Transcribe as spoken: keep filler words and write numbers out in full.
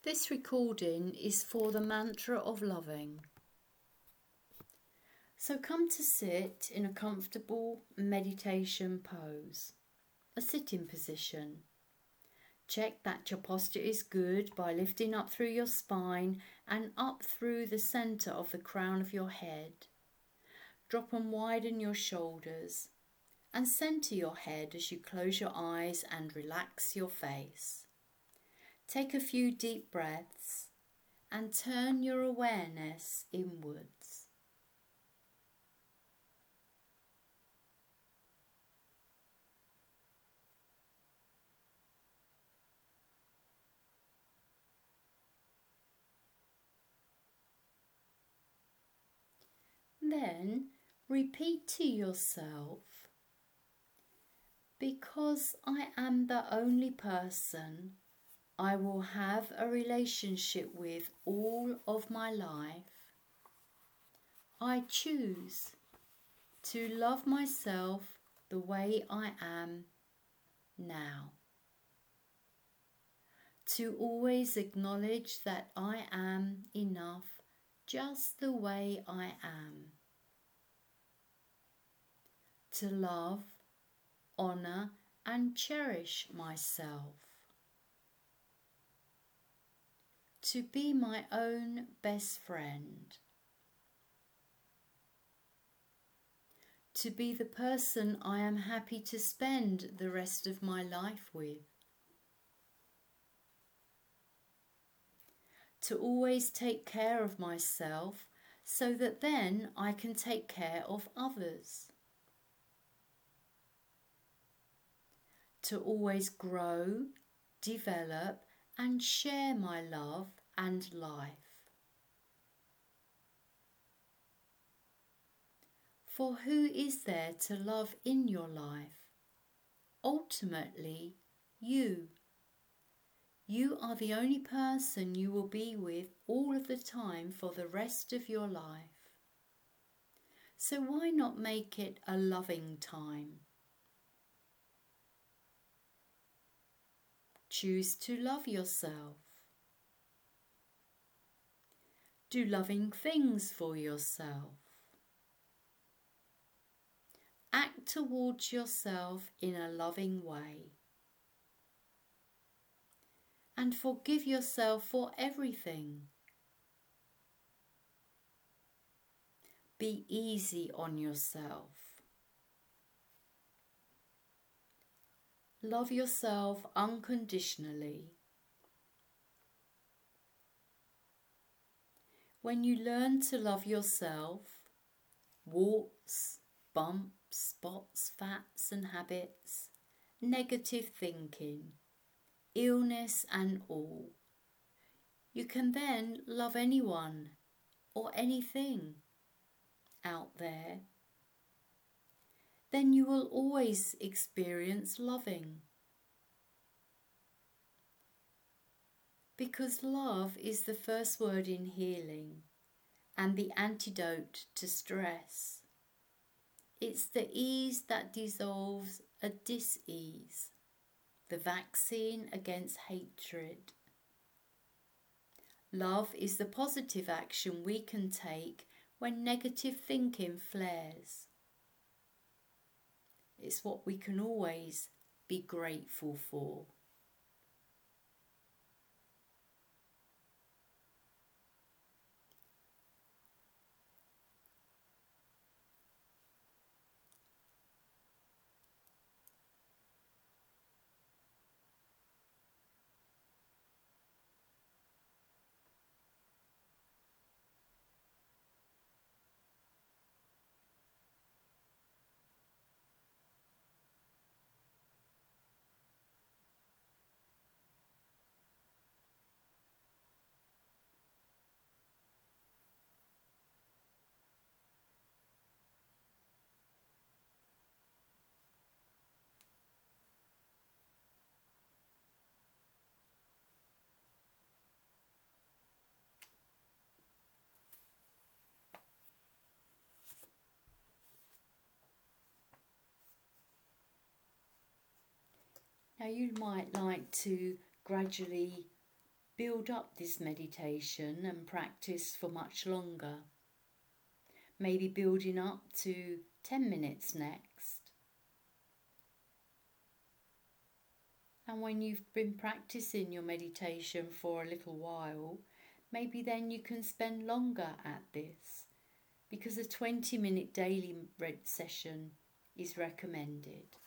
This recording is for the mantra of loving. So come to sit in a comfortable meditation pose, a sitting position. Check that your posture is good by lifting up through your spine and up through the centre of the crown of your head. Drop and widen your shoulders and centre your head as you close your eyes and relax your face. Take a few deep breaths and turn your awareness inwards. Then repeat to yourself, because I am the only person I will have a relationship with all of my life, I choose to love myself the way I am now. To always acknowledge that I am enough just the way I am. To love, honour and cherish myself. To be my own best friend. To be the person I am happy to spend the rest of my life with. To always take care of myself so that then I can take care of others. To always grow, develop and share my love and life. For who is there to love in your life? Ultimately, you. You are the only person you will be with all of the time for the rest of your life. So why not make it a loving time? Choose to love yourself. Do loving things for yourself. Act towards yourself in a loving way. And forgive yourself for everything. Be easy on yourself. Love yourself unconditionally. When you learn to love yourself, warts, bumps, spots, fats and habits, negative thinking, illness and all, you can then love anyone or anything out there. Then you will always experience loving. Because love is the first word in healing and the antidote to stress. It's the ease that dissolves a dis-ease, the vaccine against hatred. Love is the positive action we can take when negative thinking flares. It's what we can always be grateful for. Now you might like to gradually build up this meditation and practice for much longer. Maybe building up to ten minutes next. And when you've been practicing your meditation for a little while, maybe then you can spend longer at this, because a twenty minute daily red session is recommended.